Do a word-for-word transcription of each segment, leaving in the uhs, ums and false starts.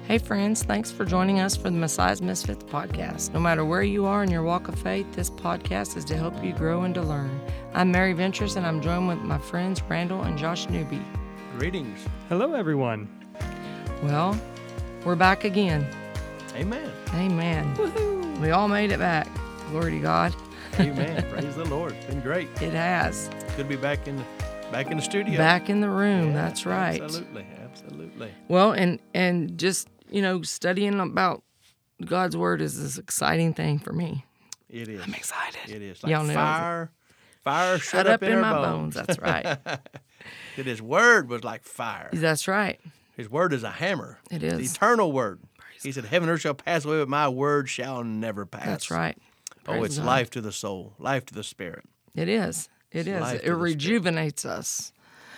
Hey friends, thanks for joining us for the Messiah's Misfits podcast. No matter where you are in your walk of faith, this podcast is to help you grow and to learn. I'm Mary Ventures, and I'm joined with my friends Randall and Josh Newby. Greetings. Hello, everyone. Well, we're back again. Amen. Amen. Woohoo. We all made it back. Glory to God. Amen. Praise the Lord. It's been great. It has. Good to be back in the, back in the studio. Back in the room. Yeah, That's right. Absolutely. Absolutely. Well, and and just, you know, studying about God's Word is this exciting thing for me. It is. I'm excited. It is. Like Y'all know fire, fire Shut shut up up in, in our my bones. bones. That's right. That His Word was like fire. That's right. His Word is a hammer. It It's is. the eternal Word. Praise He said, heaven and earth shall pass away, but my Word shall never pass. That's right. Oh, Praise it's God. life to the soul, life to the spirit. It is. It It's is. life It to the spirit. rejuvenates us.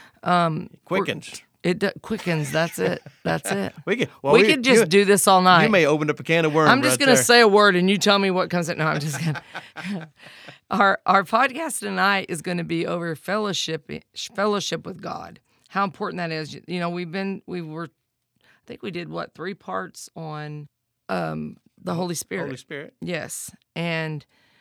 It quickens. It do- quickens. That's it. That's it. We could, well, we could just you, do this all night. You may open up a can of worms. I'm just right going to there. say a word and you tell me what comes in. No, I'm just kidding. our our podcast tonight is going to be over fellowship fellowship with God. How important that is. You know, we've been we were I think we did what three parts on um, the Holy Spirit. Holy Spirit. Yes, and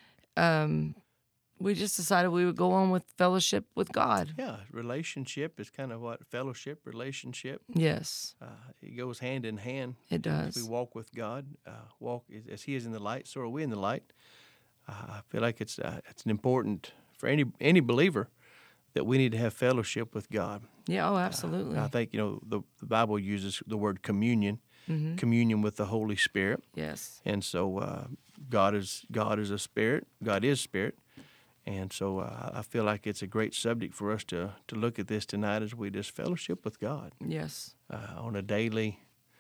um, we just decided we would go on with fellowship with God. Yeah, relationship is kind of what fellowship, relationship. Yes, Uh, it goes hand in hand. it As we does. walk with God, uh, walk as- as He is in the light, so are we in the light. Uh, I feel like it's uh, it's an important for any any believer that we need to have fellowship with God. Yeah. Oh, absolutely. I think you know the, the Bible uses the word communion, Mm-hmm. communion with the Holy Spirit, Yes. and so uh, God is God is a spirit. God is spirit. And so uh, I feel like it's a great subject for us to, to look at this tonight as we just fellowship with God Yes. uh, on a daily,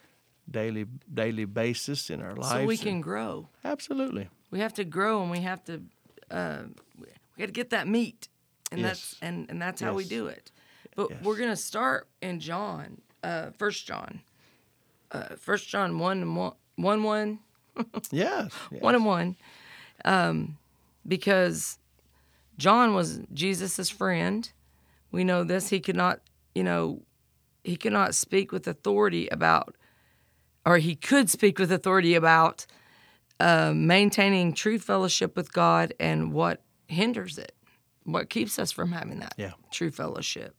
daily, daily basis in our lives. So we And- can grow. absolutely. We have to grow, and we have to. Uh, we got to get that meat, and Yes. that's and, and that's how we Yes. do it. But Yes. we're gonna start in John, uh, First John, uh, First John one and one, one, one, Yes. yes. one and one, um, because John was Jesus' friend. We know this. He could not, you know, he could not speak with authority about, or he could speak with authority about uh, maintaining true fellowship with God and what hinders it, what keeps us from having that Yeah. true fellowship.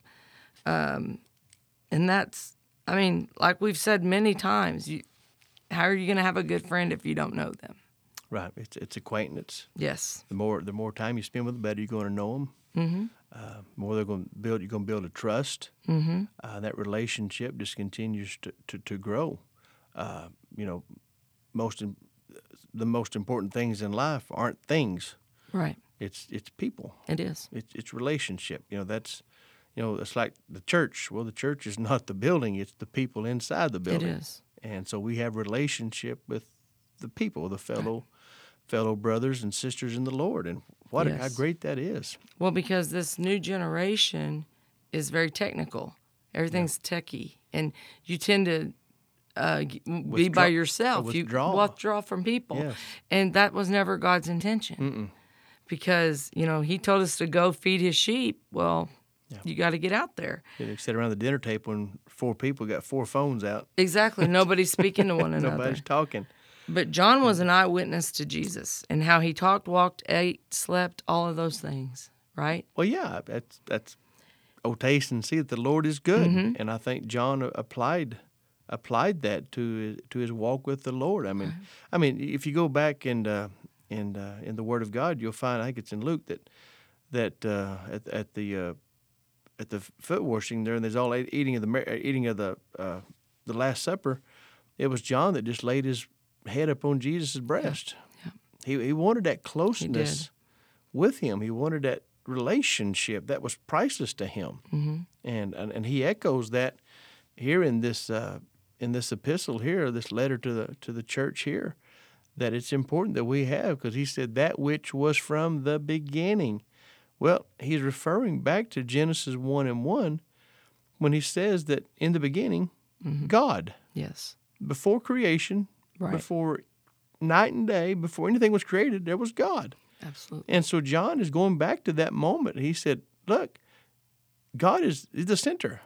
Um, and that's, I mean, like we've said many times, you, how are you going to have a good friend if you don't know them? Right. It's it's acquaintance. Yes. The more the more time you spend with them, the better you're going to know them. Mm-hmm. Uh, more they're going to build. You're going to build a trust. Mm-hmm. Uh, that relationship just continues to to, to grow. Uh, you know, most im- the most important things in life aren't things. Right. It's it's people. It is. It's it's relationship. You know, that's you know, it's like the church. Well, the church is not the building; it's the people inside the It building. is. And so we have relationship with the people, the fellow fellow brothers and sisters in the Lord, and what how Yes. great that is. Well, because this new generation is very technical. Everything's techie, and you tend to uh, g- be Withdraw- by yourself. withdraw. You withdraw from people, Yes. and that was never God's intention. Mm-mm. Because you know He told us to go feed His sheep. Well, Yeah. you got to get out there. You know, sit around the dinner table when four people got four phones out. Exactly. Nobody's speaking to one another. Nobody's talking. But John was an eyewitness to Jesus and how He talked, walked, ate, slept, all of those things. Right. Well, yeah, that's that's. Oh, taste and see that the Lord is good, Mm-hmm. and I think John applied applied that to his, to his walk with the Lord. I mean, I mean, if you go back and uh, and uh, in the Word of God, you'll find I think it's in Luke that that uh, at at the uh, at the foot washing there, and there's all eating of the mar- eating of the uh, the Last Supper. It was John that just laid his head up on Jesus' breast. Yeah. He he wanted that closeness with him. He wanted that relationship that was priceless to him, Mm-hmm. and, and and he echoes that here in this uh, in this epistle here, this letter to the to the church here, that it's important that we have, because he said that which was from the beginning. Well, he's referring back to Genesis one and one when he says that in the beginning, Mm-hmm. God, Yes. before creation, Right. before night and day, before anything was created, there was God. Absolutely. And so John is going back to that moment. He said, look, God is, is the center. Yeah.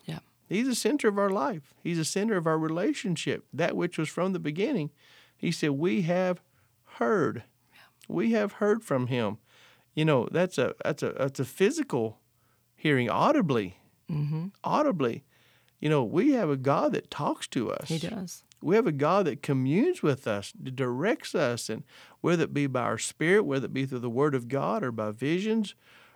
He's the center of our life. He's the center of our relationship, that which was from the beginning. He said, we have heard. We have heard from him. You know, that's a that's a that's a physical hearing, audibly. Mm-hmm. Audibly. You know, we have a God that talks to us. He does. We have a God that communes with us, directs us, and whether it be by our spirit, whether it be through the Word of God or by visions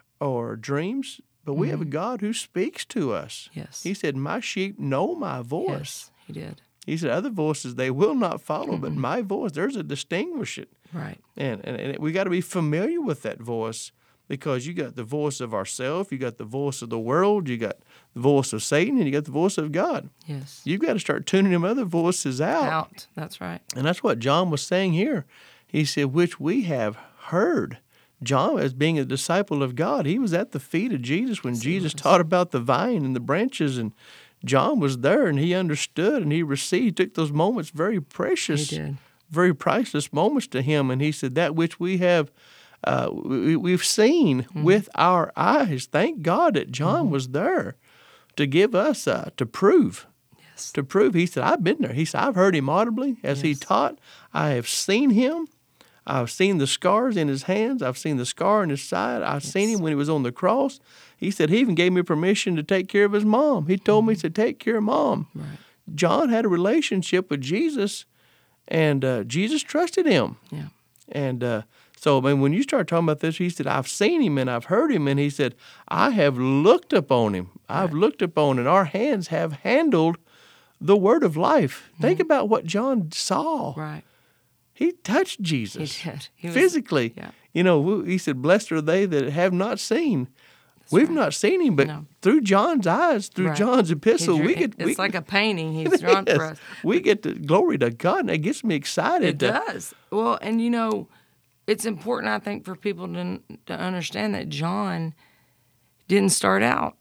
or dreams, but we have a God who speaks to us. Yes. He said, my sheep know my voice. Yes, he did. He said, other voices they will not follow, mm-hmm. but my voice, there's a distinguish it. Right. And, and, and we got to be familiar with that voice, because you got the voice of ourself, you got the voice of the world, you got the voice of Satan, and you got the voice of God. Yes. You've got to start tuning them other voices out. Out, that's right. And that's what John was saying here. He said, which we have heard. John, as being a disciple of God, he was at the feet of Jesus when Yes, Jesus taught about the vine and the branches, and John was there, and he understood, and he received, he took those moments, very precious, He did. very priceless moments to him, and he said, that which we have Uh, we, we've seen mm-hmm. with our eyes. Thank God that John mm-hmm. was there to give us, uh, to prove, yes. to prove. He said, I've been there. He said, I've heard him audibly as yes. he taught. I have seen him. I've seen the scars in his hands. I've seen the scar in his side. I've yes. seen him when he was on the cross. He said he even gave me permission to take care of his mom. He told mm-hmm. me to take care of mom. Right. John had a relationship with Jesus, and uh, Jesus trusted him. Yeah. And uh, so, I mean, when you start talking about this, he said, I've seen him and I've heard him. And he said, I have looked upon him. I've right. looked upon, and our hands have handled the word of life. Mm-hmm. Think about what John saw. Right. He touched Jesus. He did. He was, physically. Yeah. You know, he said, blessed are they that have not seen. That's We've right. not seen him, but no. through John's eyes, through right. John's epistle, drew, we get... It's we, like a painting he's drawn yes, for us. We get the glory to God, and it gets me excited. It to, does. Well, and you know, it's important, I think, for people to, to understand that John didn't start out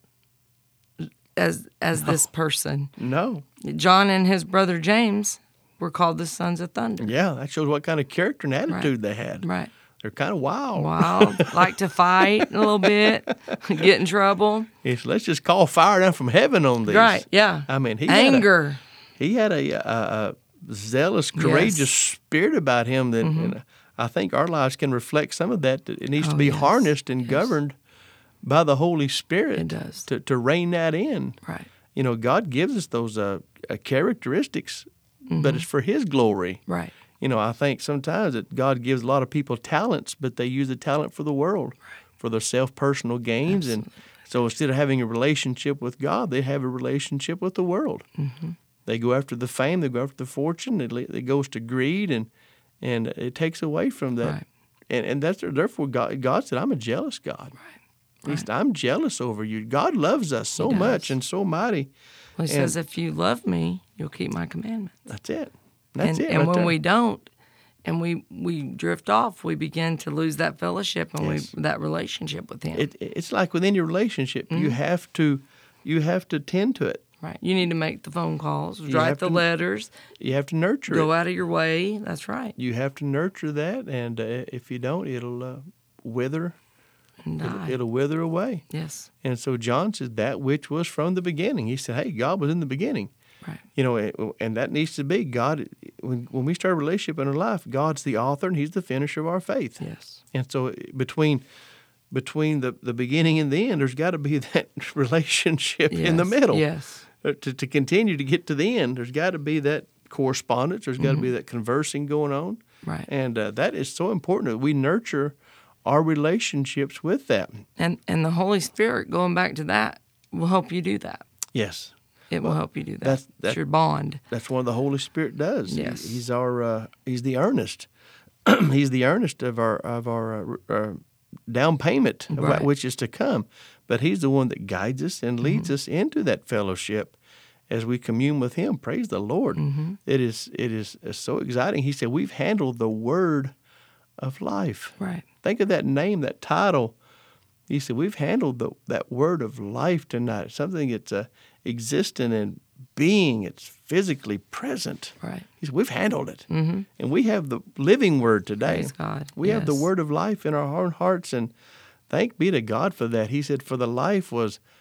as as no. this person. No. John and his brother James were called the Sons of Thunder. Yeah, that shows what kind of character and attitude right. they had. Right. They're kind of wild. Wild, like to fight a little bit, get in trouble. It's, let's just call fire down from heaven on these. Right, yeah. I mean, he Anger. Had a, he had a, a, a zealous, courageous yes. spirit about him that mm-hmm. and I think our lives can reflect some of that. It needs oh, to be yes. harnessed and yes. governed by the Holy Spirit. It does. To, to rein that in. Right. You know, God gives us those uh, uh, characteristics, mm-hmm. but it's for His glory. Right. You know, I think sometimes that God gives a lot of people talents, but they use the talent for the world, right. for their self-personal gains. Absolutely. And so instead of having a relationship with God, they have a relationship with the world. Mm-hmm. They go after the fame, they go after the fortune, it, it goes to greed, and and it takes away from that. Right. And and that's therefore God, God said, I'm a jealous God. Right. He said, I'm jealous over you. God loves us so much and so mighty. Well, he and says, if you love me, you'll keep my commandments. That's it. That's and, it. And right when there. we don't, and we, we drift off, we begin to lose that fellowship and yes. we that relationship with Him. It, it's like within your relationship, mm-hmm. you have to you have to tend to it. Right. You need to make the phone calls, You write have the to- letters, You have to nurture go it. out of your way. That's right. You have to nurture that, and uh, if you don't, it'll uh, wither. And It'll, die. it'll wither away. Yes. And so John says that which was from the beginning. He said, hey, God was in the beginning. Right. You know, and- and that needs to be God. When, when we start a relationship in our life, God's the author and He's the finisher of our faith. Yes. And so between between the, the beginning and the end, there's got to be that relationship in the Yes. middle. Yes. Uh, To, to continue to get to the end, there's got to be that correspondence. There's got to Mm-hmm. be that conversing going on. Right. And uh, that is so important that we nurture our relationships with that. And and the Holy Spirit, going back to that, will help you do that. Yes. It will help you do that. that's- that- it's your bond. That's what the Holy Spirit does. He- Yes. he's our uh, he's the earnest. he's the earnest of our of our uh, uh, down payment of Right. that which is to come. But He's the one that guides us and leads Mm-hmm. us into that fellowship as we commune with Him. Praise the Lord. Mm-hmm. It is it is uh, so exciting. He said we've handled the word of life. Right. Think of that name, that title. He said we've handled the, that word of life tonight. Something that's uh, existent and being. It's physically present. Right. He said we've handled it, Mm-hmm. and we have the living word today. Praise God. We have the Yes. word of life in our own hearts, and thank be to God for that. He said, for the life was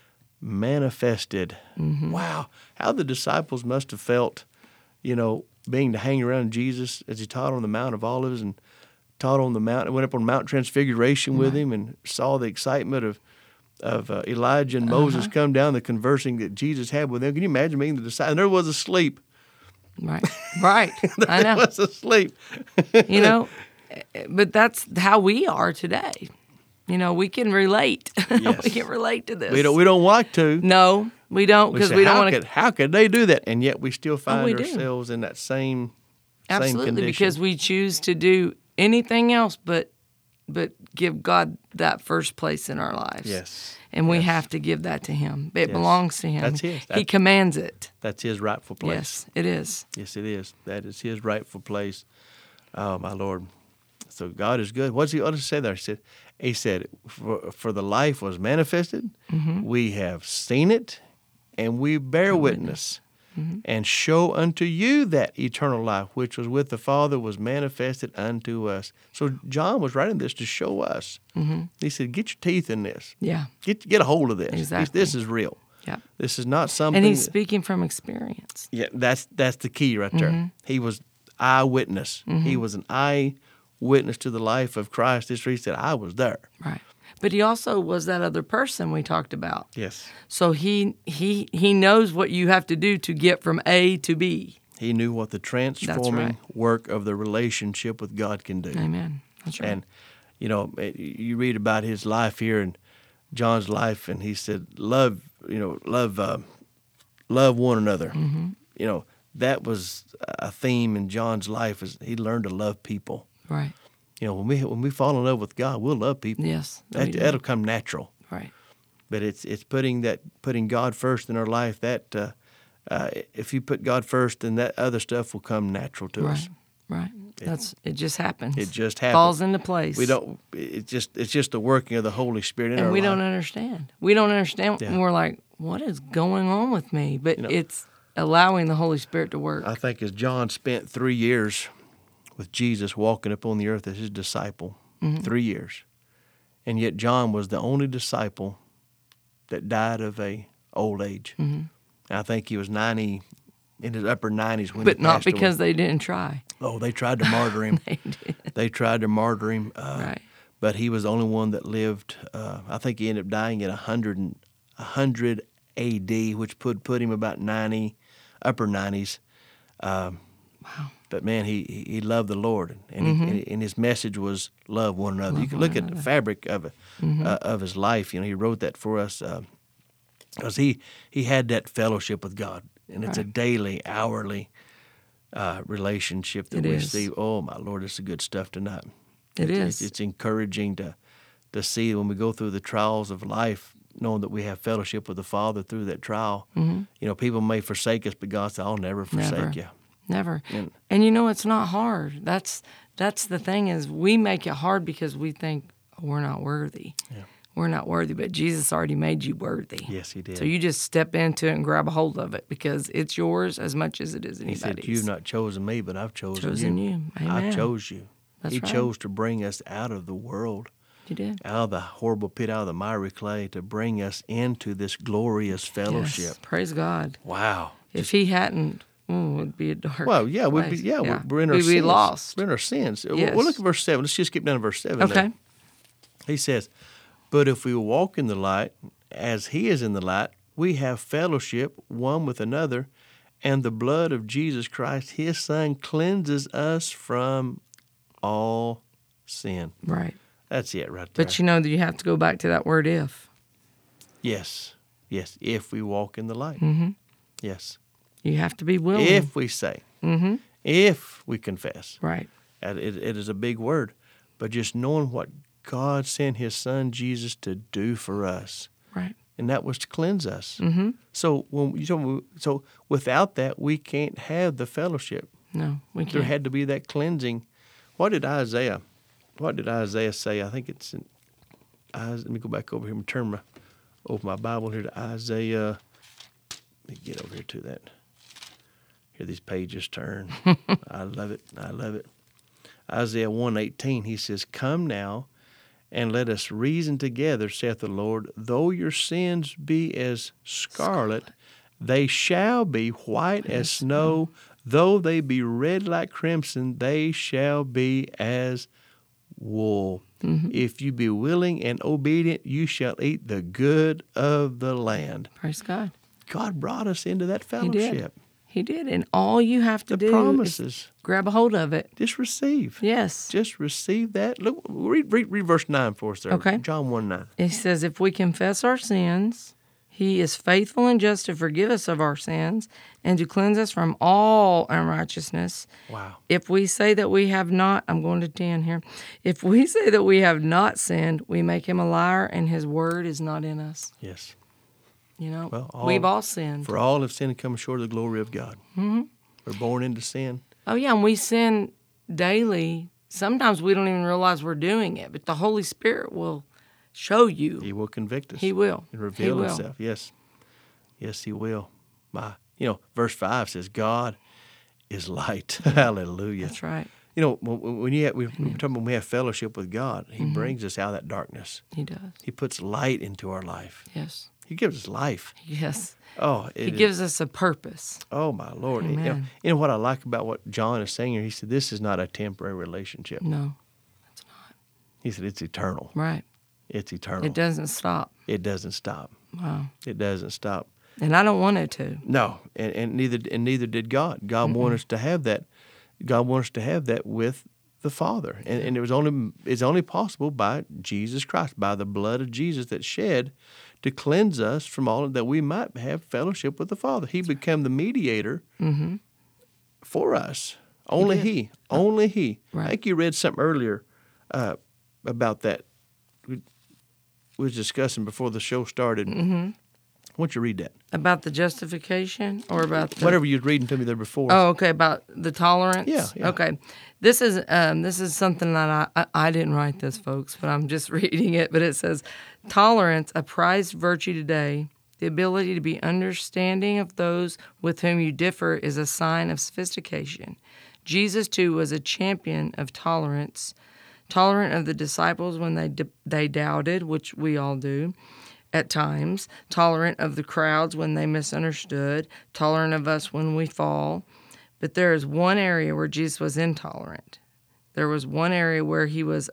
manifested. Mm-hmm. Wow, how the disciples must have felt, you know, being to hang around Jesus as he taught on the Mount of Olives and taught on the mountain, went up on Mount Transfiguration with Right. him and saw the excitement of of uh, Elijah and Uh-huh. Moses come down, the conversing that Jesus had with them. Can you imagine being the disciple? And there was asleep. Right. Right. I There know. was asleep. You know, but that's how we are today. You know, we can relate. Yes. We can relate to this. We don't we don't like to. No, we don't We because say, we don't how want could to. how could they do that? And yet we still find we do. ourselves in that same same Absolutely, condition. because we choose to do anything else but but give God that first place in our lives. Yes. And we Yes. have to give that to Him. It Yes. belongs to Him. That's His. He That's- commands it. That's his rightful place. Yes, it is. Yes, it is. That is his rightful place. Oh, my Lord. So God is good. What's he, what does he say there? He said, he said for, for the life was manifested, Mm-hmm. we have seen it, and we bear witness, Mm-hmm. and show unto you that eternal life, which was with the Father, was manifested unto us. So John was writing this to show us. Mm-hmm. He said, get your teeth in this. Yeah. Get, get a hold of this. Exactly. This is real. Yeah. This is not something... And He's speaking from experience. Yeah, that's that's the key right there. Mm-hmm. He was eyewitness. He was an eyewitness to the life of Christ. This he said, I was there. Right. But He also was that other person we talked about. Yes. So he he he knows what you have to do to get from A to B. He knew what the transforming right. work of the relationship with God can do. Amen. That's right. And, you know, eh, you read about his life here and John's life, and he said, love, you know, love, uh, love one another. Mm-hmm. You know, that was a theme in John's life, is he learned to love people. Right. You know, when we when we fall in love with God, we'll love people. Yes. That, we do. that'll come natural. Right. But it's it's putting that putting God first in our life. That uh, uh, if you put God first, then that other stuff will come natural to Right. us. Right. That's it. Just happens. It just happens. Falls into place. We don't. It's just it's just the working of the Holy Spirit in and our we life. don't understand. We don't understand. Yeah. And we're like, what is going on with me? But You know- it's allowing the Holy Spirit to work. I think as John spent three years with Jesus walking upon the earth as his disciple, Mm-hmm. three years, and yet John was the only disciple that died of a old age. Mm-hmm. I think he was ninety, in his upper nineties when but he not passed away. because they didn't try. Oh, they tried to martyr him. They did. They tried to martyr him. Uh, Right. But he was the only one that lived. Uh, I think he ended up dying at one hundred, and- one hundred A D, which put put him about ninety, upper nineties. Um, Wow. But man, he he he loved the Lord, and, he, and, and his message was love one another. you can one look at the fabric of it, uh, of his life. You know, he wrote that for us because he he had that fellowship with God, and it's a Right. daily, hourly uh, relationship that It we is. see. Oh my Lord, this is good stuff tonight. It It's- is. It's, it's encouraging to to see when we go through the trials of life, knowing that we have fellowship with the Father through that trial. Mm-hmm. You know, people may forsake us, but God said, "I'll never forsake Never. you." Never. And- And you know, it's not hard. That's that's the thing is we make it hard because we think we're not worthy. Yeah. We're not worthy, but Jesus already made you worthy. Yes, He did. So you just step into it and grab a hold of it because it's yours as much as it is He said, anybody's. "You've not chosen me, but I've chosen, chosen you. you. I Amen. chose you." That's he right. chose to bring us out of the world, You did. out of the horrible pit, out of the miry clay, to bring us into this glorious fellowship. Yes. Praise God. Wow. If He hadn't, oh, it'd be a dark. Well, yeah, we'd be, place. yeah, we're- we're in our We'd sins. be lost. We're in our sins. We'll- Yes. We'll look at verse seven. Let's just skip down to verse seven. Okay. there. He says, "But if we walk in the light, as He is in the light, we have fellowship one with another, and the blood of Jesus Christ, His Son, cleanses us from all sin." Right. That's it right there. But you know that you have to go back to that word if. Yes, yes, if we walk in the light. Mm-hmm. Yes. You have to be willing. If we say, Mm-hmm. if we confess. Right. And It, it is a big word, but just knowing what God sent His Son Jesus to do for us, Right. and that was to cleanse us. Mm-hmm. So when you know, so without that, we can't have the fellowship. No, we There can't. had to be that cleansing. What did Isaiah? What did Isaiah say? I think it's in. Is- Let me go back over here and turn my open my Bible here to Isaiah. Let me get over here to that. Hear these pages turn. I love it. I love it. Isaiah one eighteen. He says, "Come now, and let us reason together, saith the Lord. Though your sins be as scarlet, they shall be white as snow. Though they be red like crimson, they shall be as wool. Mm-hmm. If you be willing and obedient, you shall eat the good of the land. Praise God. God brought us into that He fellowship. did. He did. And all you have to The do promises. is grab a hold of it. Just receive. Yes. Just receive that. Look, read, read, read verse nine for us there. Okay. John one nine. It says, if we confess our sins, he is faithful and just to forgive us of our sins and to cleanse us from all unrighteousness. Wow. If we say that we have not, I'm going to ten here. If we say that we have not sinned, we make him a liar and his word is not in us. Yes. You know, Well, all- we've all sinned. For all have sinned and come short of the glory of God. Mm-hmm. We're born into sin. Oh, yeah, and we sin daily. Sometimes we don't even realize we're doing it, but the Holy Spirit will show you. He will convict us. He will. And He reveal will. himself. Yes. Yes, he will. My, you know, verse five says, God is light. Hallelujah. That's right. You know, when, when you have, we, we're talking when we have fellowship with God, he Mm-hmm. brings us out of that darkness. He does. He puts light into our life. Yes. He gives us life. Yes. Oh, He it is- gives us a purpose. Oh, my Lord. You know, Amen. you know what I like about what John is saying here? He said, this is not a temporary relationship. No. He said, it's eternal. Right. It's eternal. It doesn't stop. It doesn't stop. Wow. It doesn't stop. And I don't want it to. No, and, and neither and neither did God. God Mm-mm. wanted us to have that. God wanted us to have that with the Father, and, and it was only it's only possible by Jesus Christ, by the blood of Jesus that shed to cleanse us from all that we might have fellowship with the Father. He became the mediator Mm-hmm. for us. Only did. He. Only He. Right. I think you read something earlier uh, about that. We, we was discussing before the show started. Mm-hmm. Why don't you read that? About the justification or about the... Whatever you was reading to me there before. Oh, okay, about the tolerance? Yeah, yeah. Okay. This is um, this is something that I, I, I didn't write this, folks, but I'm just reading it. But it says, tolerance, a prized virtue today, the ability to be understanding of those with whom you differ is a sign of sophistication. Jesus, too, was a champion of tolerance, tolerant of the disciples when they d- they doubted, which we all do at times, tolerant of the crowds when they misunderstood, tolerant of us when we fall. But there is one area where Jesus was intolerant. There was one area where he was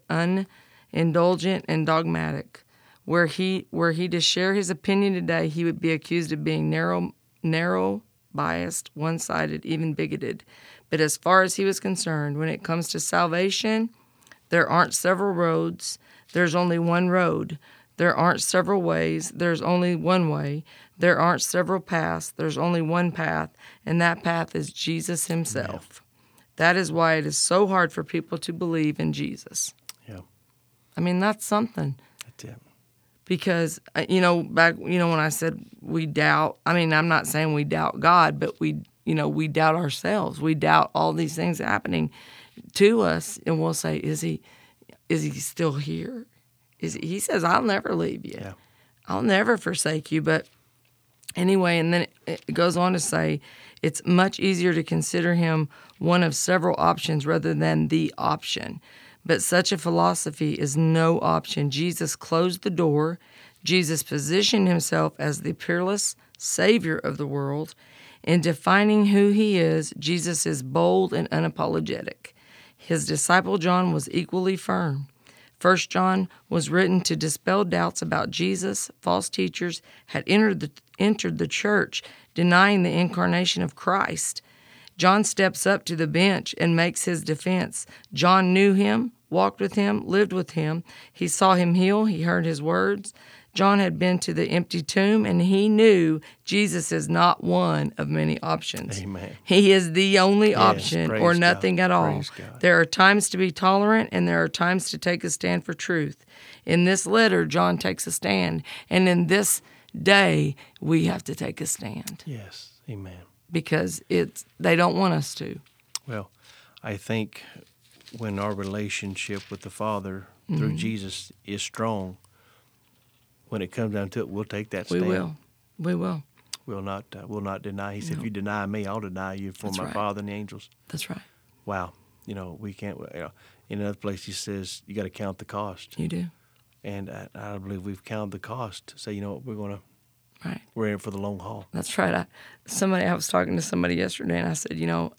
unindulgent and dogmatic, where he where he to share his opinion today, he would be accused of being narrow, narrow, biased, one-sided, even bigoted. But as far as he was concerned, when it comes to salvation, there aren't several roads. There's only one road. There aren't several ways. There's only one way. There aren't several paths. There's only one path, and that path is Jesus himself. Yeah. That is why it is so hard for people to believe in Jesus. Yeah. I mean, that's something. That's it. Because, you know, back, you know, when I said we doubt, I mean, I'm not saying we doubt God, but we, you know, we doubt ourselves. We doubt all these things happening to us, and we'll say, is he, is he still here? Is he, he says, I'll never leave you. Yeah. I'll never forsake you. But anyway, and then it, it goes on to say, it's much easier to consider him one of several options rather than the option. But such a philosophy is no option. Jesus closed the door. Jesus positioned himself as the peerless Savior of the world. In defining who he is, Jesus is bold and unapologetic. His disciple John was equally firm. First John was written to dispel doubts about Jesus. False teachers had entered the, entered the church, denying the incarnation of Christ. John steps up to the bench and makes his defense. John knew him, walked with him, lived with him. He saw him heal. He heard his words. John had been to the empty tomb, and he knew Jesus is not one of many options. Amen. He is the only Yes, option praise or God. nothing at all. Praise God. There are times to be tolerant, and there are times to take a stand for truth. In this letter, John takes a stand, and in this day, we have to take a stand Yes. Amen. because it's they don't want us to. Well, I think when our relationship with the Father through Mm-hmm. Jesus is strong, when it comes down to it, we'll take that We stand. will. We will. We'll not. Uh, we'll not deny. He said, No. "If you deny me, I'll deny you for That's my right. Father and the angels." That's right. Wow. You know, we can't. You know, in another place, he says, "You got to count the cost." You do. And I, I believe we've counted the cost to say, you know what, we're going to, Right. we're in it for the long haul. That's right. I, somebody, I was talking to somebody yesterday, and I said, you know,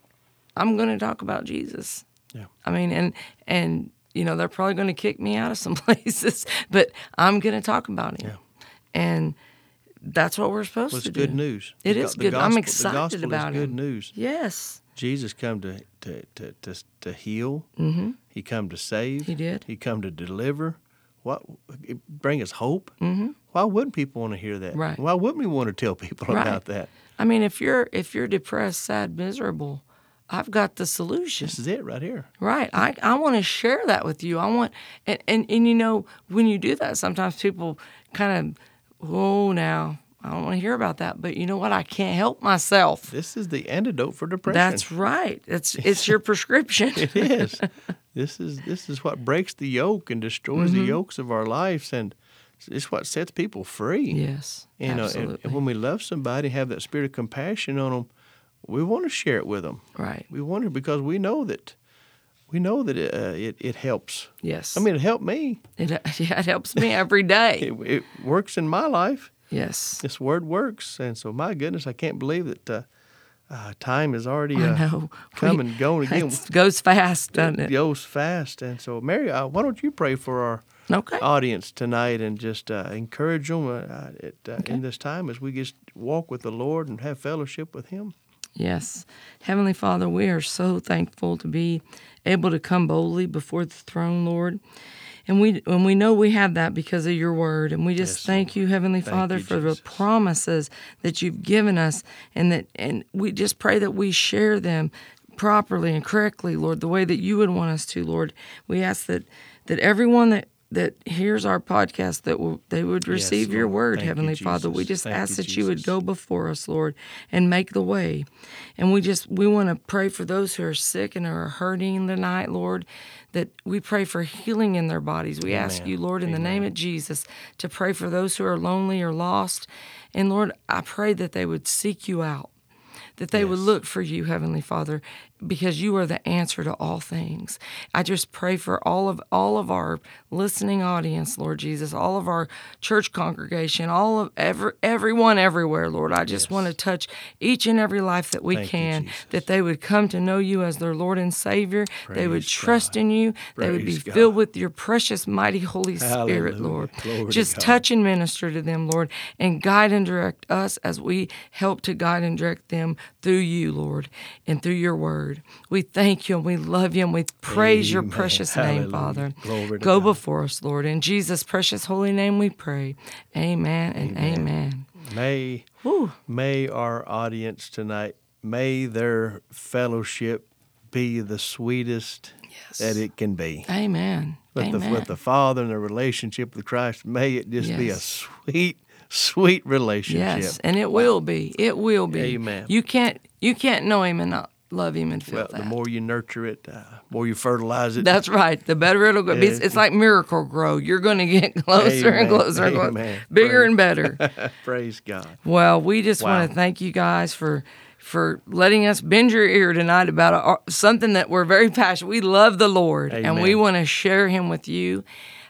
I'm going to talk about Jesus. Yeah. I mean, and, and you know, they're probably going to kick me out of some places, but I'm going to talk about him. Yeah. And that's what we're supposed Well, it's to good do. news. It The is go- the good. I'm gospel- excited the gospel about is good him. news. Yes. Jesus come to to to to, to heal. Mm-hmm. He come to save. He did. He come to deliver. What it bring us hope? Mm-hmm. Why wouldn't people want to hear that? Right. Why wouldn't we want to tell people Right. about that? I mean, if you're if you're depressed, sad, miserable, I've got the solution. This is it right here. Right. I, I want to share that with you. I want and, and, and you know, when you do that, sometimes people kind of, oh, now I don't want to hear about that. But you know what? I can't help myself. This is the antidote for depression. That's right. It's it's your prescription. It is. This is this is what breaks the yoke and destroys Mm-hmm. the yokes of our lives, and it's what sets people free. Yes. You know, absolutely. and, and when we love somebody, have that spirit of compassion on them, we want to share it with them. Right. We want to because we know that we know that it uh, it, it helps. Yes. I mean, it helped me. it, yeah, it helps me every day. It, it works in my life. Yes. This word works, and so my goodness, I can't believe that uh, uh, time is already I uh, know. come We- and going again. It goes fast, doesn't It it? goes fast, and so Mary, uh, why don't you pray for our Okay. audience tonight and just uh, encourage them uh, at, uh, Okay. in this time as we just walk with the Lord and have fellowship with Him. Yes. Heavenly Father, we are so thankful to be able to come boldly before the throne, Lord. And we and we know we have that because of your word. And we just Yes, thank you, Heavenly Thank Father, you, for Jesus. the promises that you've given us, and that and we just pray that we share them properly and correctly, Lord, the way that you would want us to, Lord. We ask that that everyone that that hears our podcast, that will, they would receive your Lord. word, Thank you, Heavenly Father. We Jesus. just Thank ask you, that you would Jesus. go before us, Lord, and make the way. And we just we want to pray for those who are sick and are hurting tonight, Lord, that we pray for healing in their bodies. We ask Amen. you, Lord, in the Amen. name of Jesus, to pray for those who are lonely or lost. And Lord, I pray that they would seek you out, that they would Yes. look for you, Heavenly Father, because you are the answer to all things. I just pray for all of all of our listening audience, Lord Jesus, all of our church congregation, all of every everyone everywhere, Lord. I just Yes. want to touch each and every life that we Thank you, can, Jesus. that they would come to know you as their Lord and Savior. they would Praise trust God. in you. They would be Praise God. filled with your precious, mighty Holy Spirit, Hallelujah. Lord. Glory to Just God. touch and minister to them, Lord, and guide and direct us as we help to guide and direct them through you, Lord, and through your word. We thank you and we love you and we praise your Amen. precious Hallelujah. name, Father. Glory to Go God. before us, Lord. In Jesus' precious holy name we pray. Amen and amen. May Whew. may our audience tonight, may their fellowship be the sweetest Yes. that it can be. Amen. With the, amen. with the Father and the relationship with Christ, may it just be a Yes. sweet, sweet relationship. Yes, and it will be. It will be. Amen. You can't you can't know him and not love him and feel Well, that. the more you nurture it, uh, more you fertilize it. That's right. The better it'll go. It's, it's like Miracle Grow. You're going to get closer and Amen. closer and closer, Amen. bigger Praise- and better. Praise God. Well, we just Wow. want to thank you guys for for letting us bend your ear tonight about a, something that we're very passionate. We love the Lord, and we Amen. want to share Him with you.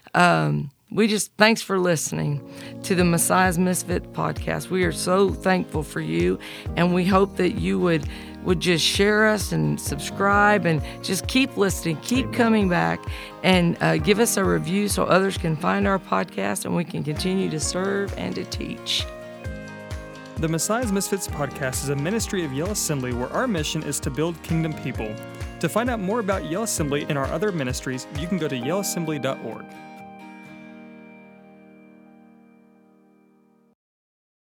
Um, we just thanks for listening to the Messiah's Misfit podcast. We are so thankful for you, and we hope that you would would just share us and subscribe and just keep listening, keep Amen. coming back, and uh, give us a review so others can find our podcast and we can continue to serve and to teach. The Messiah's Misfits podcast is a ministry of Yale Assembly where our mission is to build kingdom people. To find out more about Yale Assembly and our other ministries, you can go to yale assembly dot org.